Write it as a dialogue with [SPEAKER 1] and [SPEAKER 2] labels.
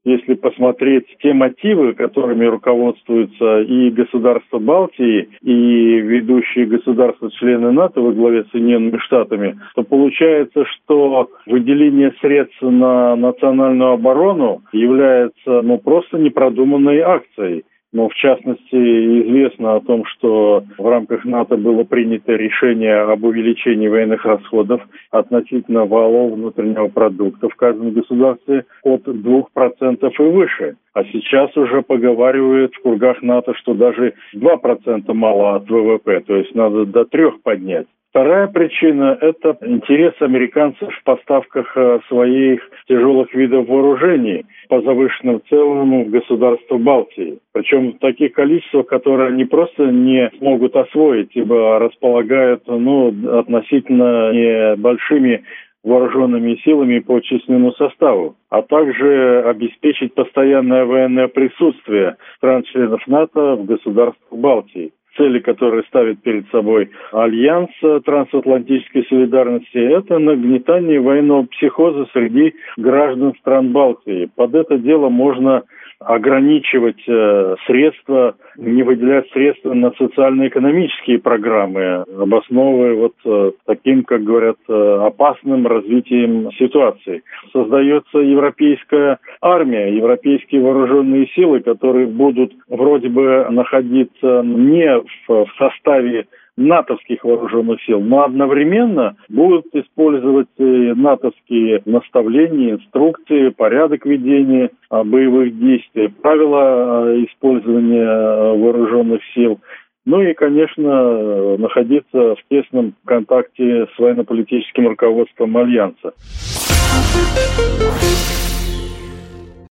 [SPEAKER 1] Если посмотреть те мотивы, которыми руководствуются и государства Балтии, и ведущие государства-члены НАТО во главе с Соединенными Штатами, то получается, что выделение средств на национальную оборону является просто непродуманной акцией. Но, в частности, известно о том, что в рамках НАТО было принято решение об увеличении военных расходов относительно валового внутреннего продукта в каждом государстве от 2% и выше. А сейчас уже поговаривают в кругах НАТО, что даже 2% мало от ВВП, то есть надо до 3% поднять. Вторая причина – это интерес американцев в поставках своих тяжелых видов вооружений по завышенным ценам в государства Балтии. Причем в таких количествах, которые они просто не смогут освоить, ибо располагают относительно небольшими вооруженными силами по численному составу, а также обеспечить постоянное военное присутствие стран-членов НАТО в государствах Балтии. Цели, которые ставит перед собой Альянс трансатлантической солидарности, это нагнетание военного психоза среди граждан стран Балтии. Под это дело можно ограничивать средства, не выделять средства на социально-экономические программы, обосновывая таким, как говорят, опасным развитием ситуации. Создается европейская армия, европейские вооруженные силы, которые будут вроде бы находиться не в составе натовских вооруженных сил, но одновременно будут использовать натовские наставления, инструкции, порядок ведения боевых действий, правила использования вооруженных сил. И, конечно, находиться в тесном контакте с военно-политическим руководством Альянса.